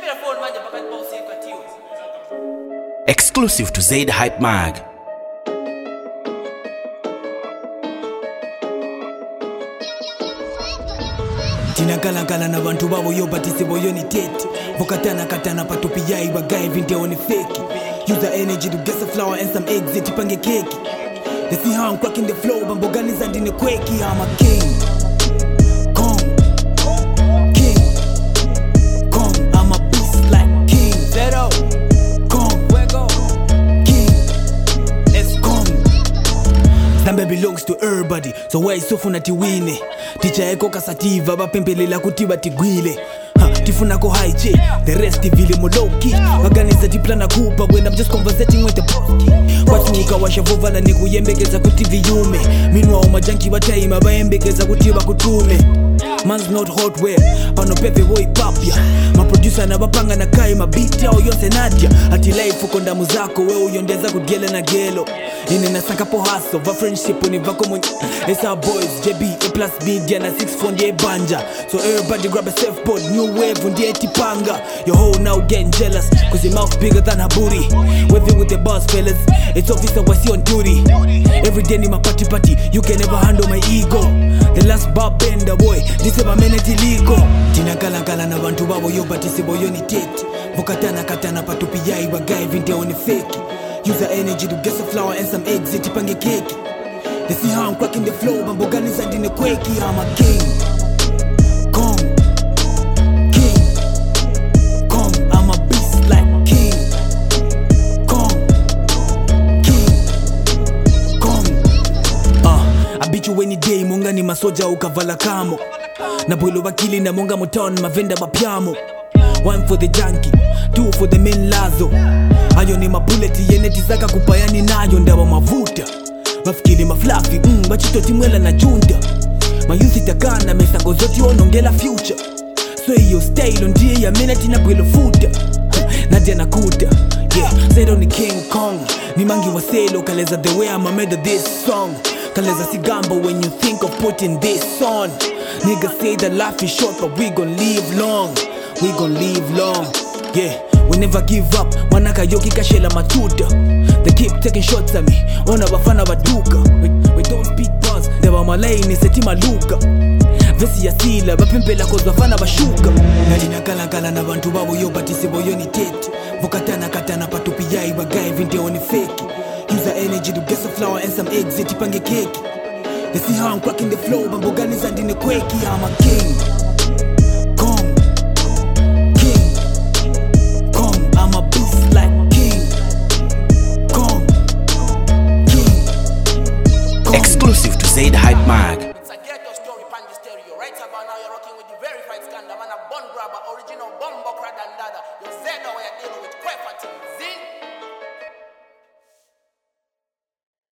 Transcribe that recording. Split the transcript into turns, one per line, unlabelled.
Exclusive to Zaid Hype Mag.
Tinakala na bantu babo yo batisi boyoni tete. Vokatana patupi yai bagai vinte oni fake. Use the energy to get some flour and some eggs tipange cake. They see how I'm cracking the flow, bambogani zandine quakey. I'm a king. I'm a beast like king. Zero. Zambe belongs to everybody, so why is so funati wine? Teacher eko kasativa, bapempelela kutiba tigwile. Tifuna ko high J, the rest vile moloki. Organize the plan kupa when I'm just conversating with the broski. Watu ukawasha vovala ni kuyembekeza kutivi yume. Minwa umajanki bataima bayembekeza kutiba kutume. Man's not hot wear, pano pepe boy papya. Ma producer na bapanga na kai mabiti au yonse nadia. Ati life uko ndamu zako we uyondeza kugele na gelo. Ine na saka po hustle, va friendship univako mwenye. It's our boys, JB, A plus media na 6 fonde banja. So everybody grab a surfboard, new wave undiye tipanga. Your hoe now getting jealous, cause your mouth bigger than her booty. Waving with the boss fellas, it's obvious I was on duty. Every day ni my party, you can never handle my ego. The last bar bender boy, this is my mentality liko. Tinakala na bantu babo yo batisi boyoni tete. Vokatana patupi yai bagai vinte oni fake. Use the energy to get some flour and some eggs tipange cake. They see how I'm cracking the flow, bambogani zandine quakey. I'm a king. I'm a beast like king. I beat you any day, monga ni masoja ukavala kamo. Na bwilo bakili na monga motown mavenda bapyamo. 1 for the junkie, 2 for the main lazo. Ayo ni mabuleti yeneti zaka kupayani nayo ndawa mavuta. Mafikili maflafi, bachito timwela na junda. Mayuzi takana mesango zoti onongela future. So iyo style ndiye ya meneti na bwilo futa. Nadia nakuta, yeah, Zero ni King Kong. Ni mangi wa selo, kaleza the way I'm made of this song. Kaleza sigamba when you think of putting this on. Niggas say that life is short but we gon' live long. We gon' live long, yeah. We never give up, manaka yoki kashela matuta. They keep taking shots at me, ona bafana baduka. We don't speak bars, never malay ni seti maluka. Vesi ya sila, bapempela cause bafana bashuka. Nalinakala na bantu babo yo batisi boyoni tete. Vokatana patupi yai bagai vinte oni fake. Use the energy to get some flour and some eggs tipange cake. They see how I'm cracking the flow, bambogani zandine quakey. I'm a king. I'm a beast like king.
Exclusive to Zaid Hype Mag.